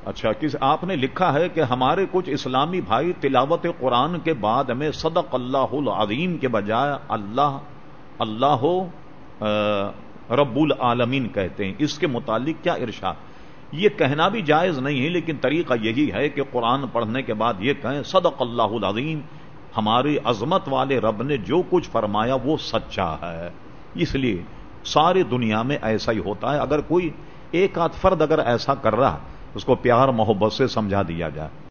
अच्छा, किस आपने लिखा है कि हमारे कुछ इस्लामी भाई तिलावत कुरान के बाद में सदक अल्लाहुल अज़ीम के बजाय अल्लाह अल्लाह रब्बुल आलमीन कहते हैं। इसके मुतालिक क्या इरशाद? ये कहना भी जायज नहीं है, लेकिन तरीका यही है कि कुरान पढ़ने के बाद ये कहें सदक अल्लाहुल अज़ीम, हमारी अजमत वाले रब ने जो कुछ फरमाया वो सच्चा है। इसलिए सारी दुनिया में ऐसा ही होता है। अगर कोई एक आध फर्द अगर ऐसा कर रहा, उसको प्यार मोहब्बत से समझा दिया जाए।